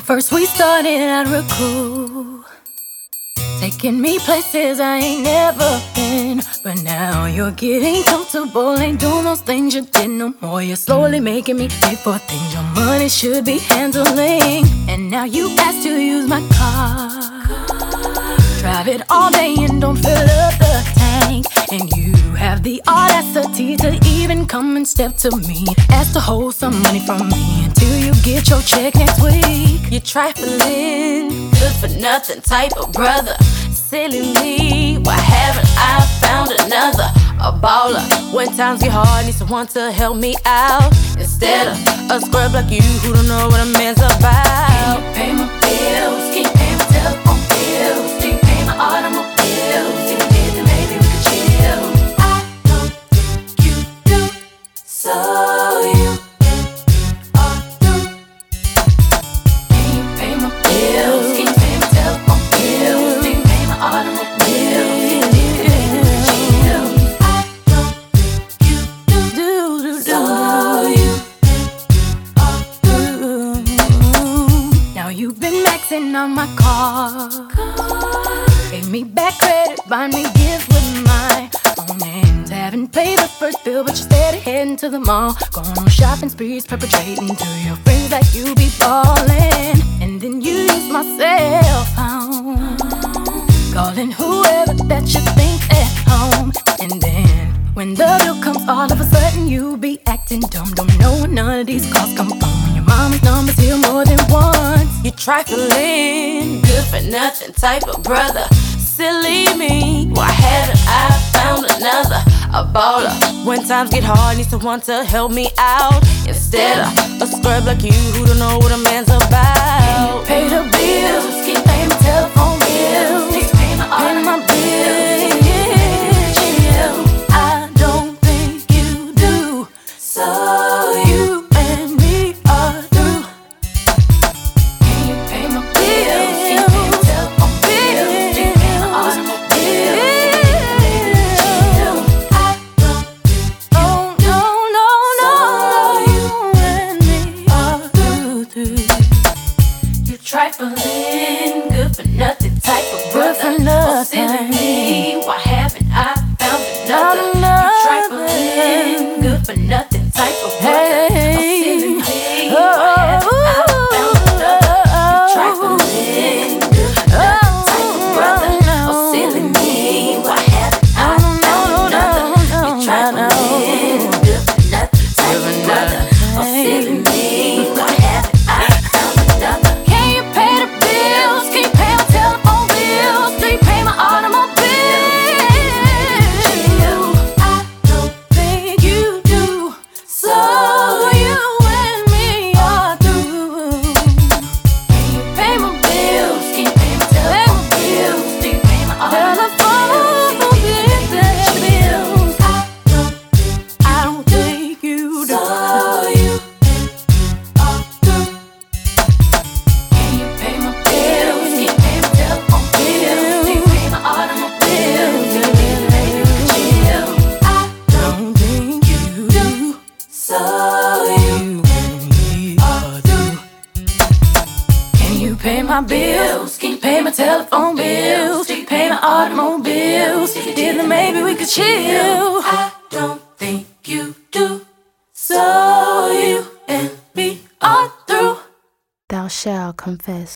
First we started out real cool, taking me places I ain't never been. But now you're getting comfortable, ain't doing those things you did no more. You're slowly making me pay for things your money should be handling. And now you ask to use my car, drive it all day and don't fill up the tank. And you have the audacity to even come and step to me, ask to hold some money from me until you get your check next week. You're trifling, good for nothing type of brother. Silly me, why haven't I found another? A baller, when times get hard, need someone to help me out, instead of a scrub like you who don't know what a man's about. Can you pay my bills? Can you pay my telephone bills? Can you pay my automobiles? If you did, then maybe we could chill. I don't think you do, so you are through. Can you pay my bills? Can you pay my telephone bills? Can you pay my automobiles? If you did, then maybe we could chill. I don't think you do, so you are through. Now you've been maxing on my car, gave me back credit, buying me gifts with my own hands. Haven't paid the first bill, but you're steady heading to the mall, going on shopping sprees, perpetrating to your friends that you be ballin'. And then you use my cell phone, calling whoever that you think at home. And then when the bill comes, all of a sudden you be acting dumb. Don't know where none of these calls come from. Your mama's number's here more than once. You're trifling, good for nothing type of brother. Silly me, why haven't I found another? A baller, when times get hard, need someone to help me out, instead of a scrub like you who don't know what a man's about. Pay the bills, can you pay my telephone bills? Can you pay my bills? I don't think you do, so you and me are through. Can you pay my bills? Can you pay my telephone bills? Can you pay my automobiles? I don't think you do, so you and me are through. You trifling, good for nothing type of brother. Oh, silly me, why haven't I found another? You trifling, good for nothing type of brother. Oh, silly me, why haven't I found another? You trifling, good for nothing type of brother. Oh, silly me, why haven't I found another? You trifling, good for nothing type of brother. Oh, silly me, why haven't I found another? Can you pay the bills? Can you pay my telephone bills? Can you pay my automobiles? I don't think you do, so you and me are through. Can you pay my bills? Can you pay my telephone bills? Can you pay my automobiles? I don't think you do, so you are through. Can you pay my bills? Can you pay my telephone bills? Can you pay my automobiles? If you did, maybe we could chill. I don't think you do, so you and me are through. Can you pay my bills? Can you pay my telephone bills? Can you pay my automobiles? If you did, then maybe we could chill. I don't think you do, so you and me are through. Thou shalt confess.